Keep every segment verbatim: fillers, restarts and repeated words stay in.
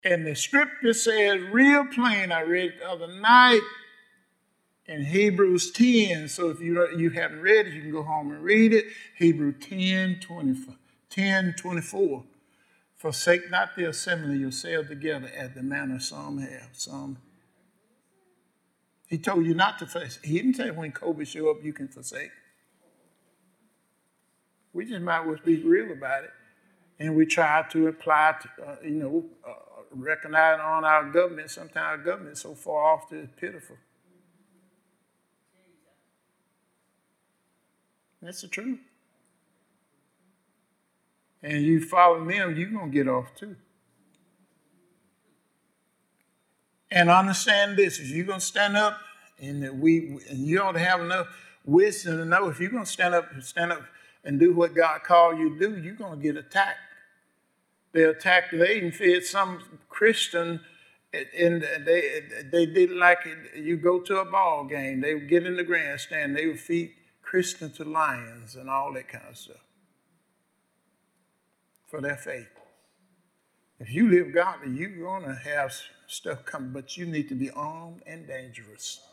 And the scripture says real plain, I read it the other night in Hebrews ten. So if you, you haven't read it, you can go home and read it. Hebrews ten, twenty-four, ten, twenty-four. Forsake not the assembly yourselves together as the manner some have. Some. He told you not to forsake. He didn't say when COVID show up, you can forsake. We just might well be real about it. And we try to apply, to, uh, you know, uh, recognize on our government. Sometimes our government is so far off that it's pitiful. That's the truth. And you follow them, you're going to get off too. And understand this, if you're going to stand up, and that we, and you ought to have enough wisdom to know if you're going to stand up, stand up and do what God called you to do, you're going to get attacked. They attacked, they even fed some Christian, and they they did like it. You go to a ball game, they would get in the grandstand, they would feed Christians to lions and all that kind of stuff for their faith. If you live godly, you're going to have stuff come, but you need to be armed and dangerous.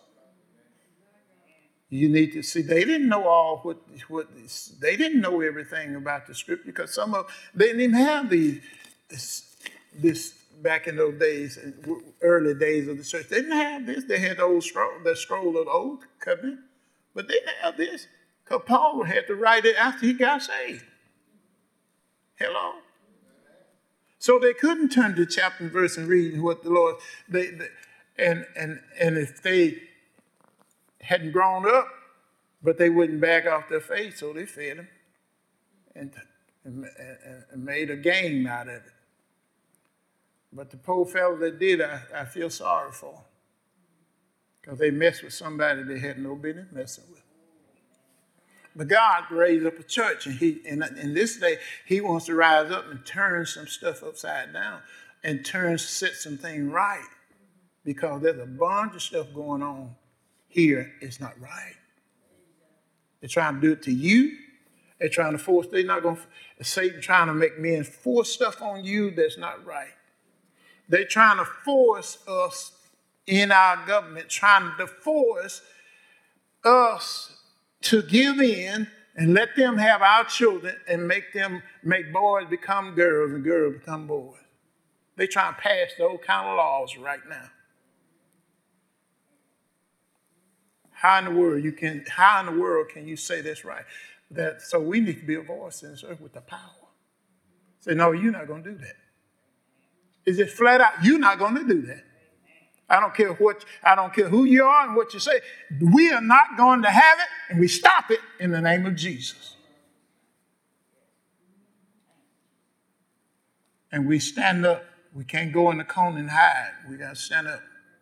You need to see, they didn't know all what, what this, they didn't know everything about the scripture because some of, they didn't even have these, this, this back in those days, early days of the church. They didn't have this. They had the old scroll, the scroll of the old covenant, but they didn't have this because Paul had to write it after he got saved. Hello? So they couldn't turn to chapter and verse and read what the Lord, they, they and, and, and if they hadn't grown up, but they wouldn't back off their faith, so they fed them and, and, and made a game out of it. But the poor fellow that did, I, I feel sorry for, because they messed with somebody they had no business messing with. But God raised up a church, and he, and in this day, he wants to rise up and turn some stuff upside down and turn, set some things right, because there's a bunch of stuff going on here. It's not right. They're trying to do it to you. They're trying to force, they're not going to, Satan trying to make men force stuff on you that's not right. They're trying to force us in our government, trying to force us to give in and let them have our children and make them, make boys become girls and girls become boys. They're trying to pass those kind of laws right now. How in the world you can, how in the world can you say that's right? That, so we need to be a voice in this earth with the power. Say, no, you're not going to do that. It's just flat out, you're not going to do that. I don't care what, I don't care who you are and what you say. We are not going to have it, and we stop it in the name of Jesus. And we stand up. We can't go in the corner and hide. We got to stand up.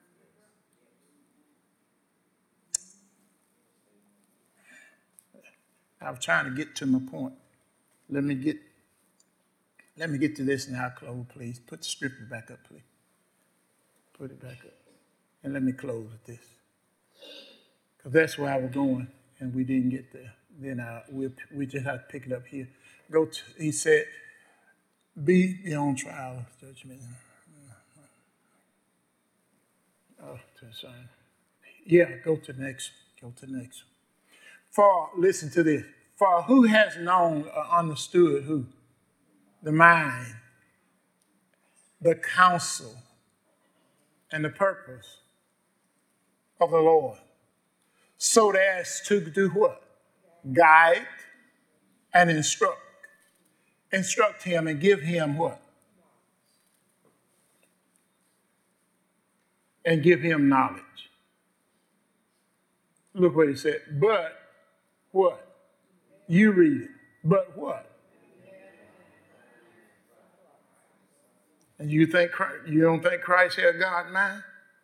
I was trying to get to my point. Let me get, let me get to this and I'll close, please. Put the scripture back up, please. Put it back up. And let me close with this. Because that's where I was going, and we didn't get there. Then I, we, we just have to pick it up here. Go to, he said, be your own trial of judgment. Oh, sorry. Yeah, go to the next. Go to the next. For, listen to this. For who has known or understood who? The mind, the counsel, and the purpose of the Lord, so as to do what? Guide and instruct. Instruct him and give him what? And give him knowledge. Look what he said. But what? You read it. But what? And you think you don't think Christ had God in mind?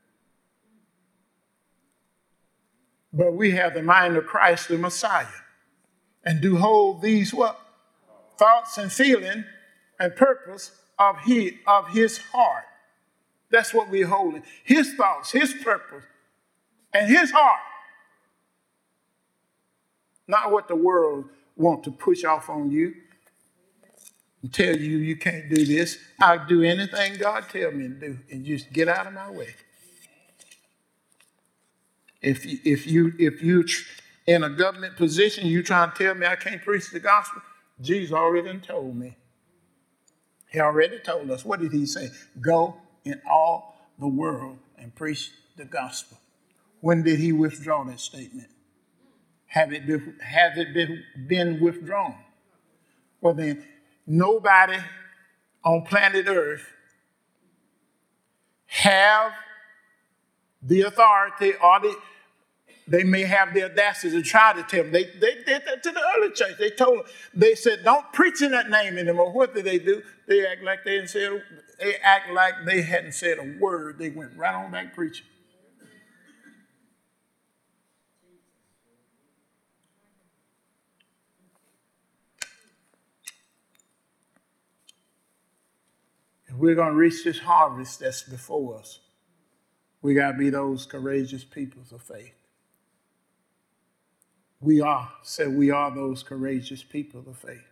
But we have the mind of Christ, the Messiah, and do hold these what? Thoughts and feeling and purpose of his, of his heart. That's what we're holding. His thoughts, his purpose, and his heart. Not what the world wants to push off on you. and tell you you can't do this. I'll do anything God tells me to do, and just get out of my way. If you, if you if you in a government position, you trying to tell me I can't preach the gospel, Jesus already told me. He already told us. What did he say? Go in all the world and preach the gospel. When did he withdraw that statement? Have it been, has it been, been withdrawn? Well then, nobody on planet Earth have the authority, or the, they may have the audacity to try to tell them. They, they did that to the early church. They told them, they said, don't preach in that name anymore. What did they do? They act like they hadn't said, they act like they hadn't said a word. They went right on back preaching. If we're going to reach this harvest that's before us, we got to be those courageous people of faith. We are, said we are those courageous people of faith.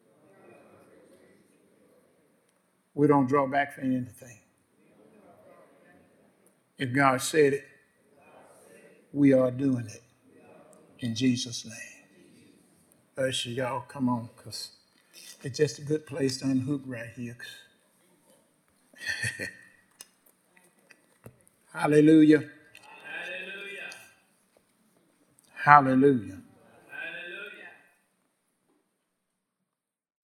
We don't draw back from anything. If God said it, we are doing it. In Jesus' name. Usher, y'all, come on, because it's just a good place to unhook right here. Hallelujah. Hallelujah. Hallelujah.